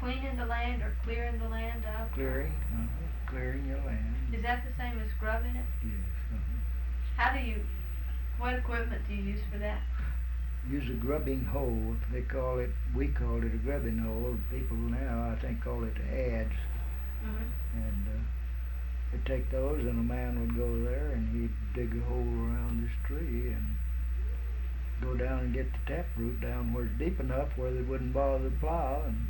cleaning the land or clearing the land up? Clearing, clearing your land. Is that the same as grubbing it? Yes. What equipment do you use for that? Use a grubbing hoe. We call it a grubbing hoe. People now, I think, call it adz. And they'd take those, and a man would go there, and he'd dig a hole around this tree and go down and get the taproot down where it's deep enough where they wouldn't bother the plow, and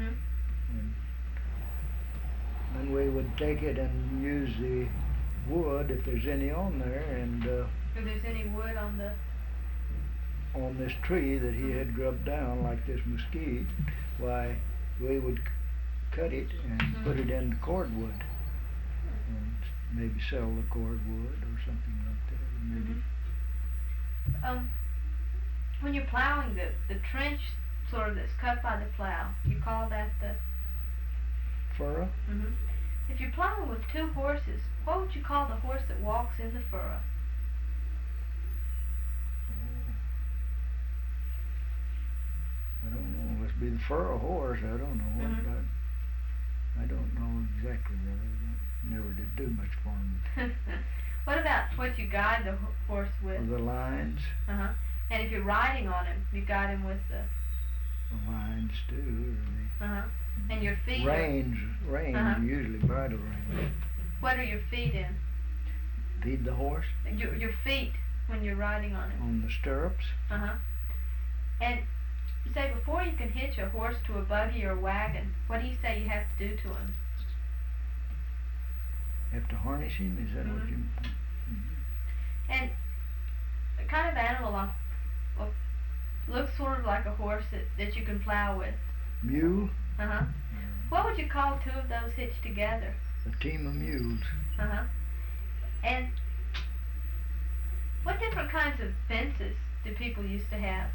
then we would take it and use the wood if there's any on there, and if there's any wood on this tree that he had grubbed down, like this mesquite, why we would cut it and put it into cordwood and maybe sell the cordwood or something like that. Maybe. When you're plowing the trench sort of that's cut by the plow, you call that the furrow? If you're plowing with two horses, what would you call the horse that walks in the furrow? I don't know. Must be the furrow horse. I don't know. I don't know exactly. I never did do much for him. What about what you guide the horse with? The lines. And if you're riding on him, you guide him with the lines too. And your feet. Reins, usually bridle reins. What are your feet in? Feed the horse. Your feet when you're riding on him. On the stirrups. And you say before you can hitch a horse to a buggy or a wagon, what do you say you have to do to him? Have to harness him? Is that what you? And the kind of animal looks sort of like a horse that you can plow with. Mule? What would you call two of those hitched together? A team of mules. And what different kinds of fences do people used to have?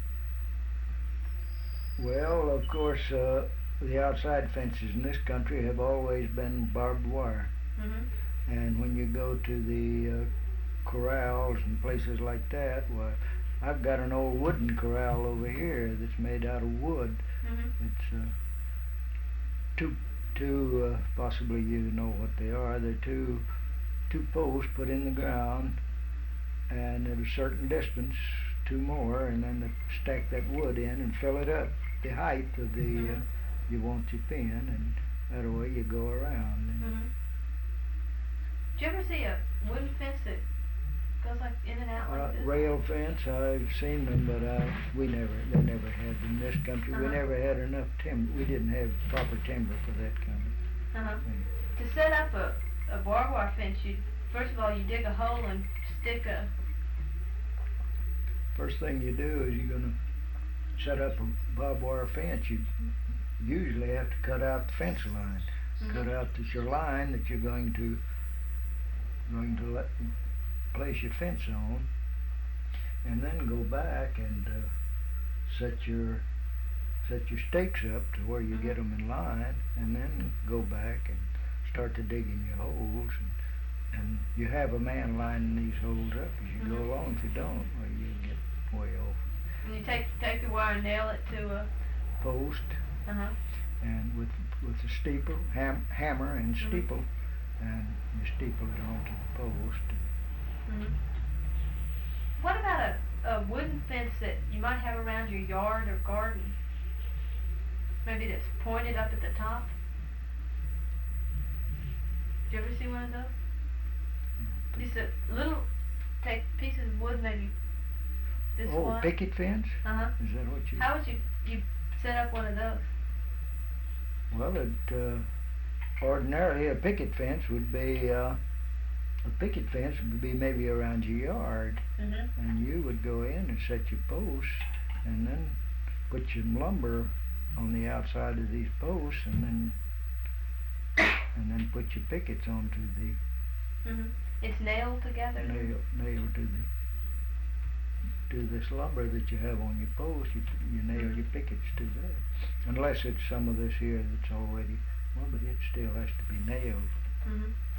Well, of course, the outside fences in this country have always been barbed wire. And when you go to the corrals and places like that, well, I've got an old wooden corral over here that's made out of wood. It's two possibly you know what they are. They're two posts put in the ground, and at a certain distance, two more, and then they stack that wood in and fill it up the height of the you want your pen, and that way you go around. Did you ever see a wooden fence that goes like in and out like this? Rail fence, I've seen them, but they never had in this country. We never had enough timber. We didn't have proper timber for that kind of thing. To set up a barbed wire fence, first of all you dig a hole and stick a. First thing you do is you're going to set up a barbed wire fence. You usually have to cut out the fence line. Cut out your line that you're going to place your fence on, and then go back and set your stakes up to where you get them in line, and then go back and start to digging your holes, and you have a man lining these holes up as you go along. If you don't, well, you get way off. And you take the wire and nail it to a post, and with a steeple, hammer and steeple, and you steeple it onto the post. What about a wooden fence that you might have around your yard or garden? Maybe that's pointed up at the top? Did you ever see one of those? Just a little, take pieces of wood, maybe this one. Oh, picket fence? Is that what you... How would you set up one of those? Well, ordinarily a picket fence would be maybe around your yard, and you would go in and set your posts, and then put your lumber on the outside of these posts, and then put your pickets onto the. It's nailed together. Nailed to this lumber that you have on your post. You nail your pickets to that, unless it's some of this here that's already. Well, but it still has to be nailed.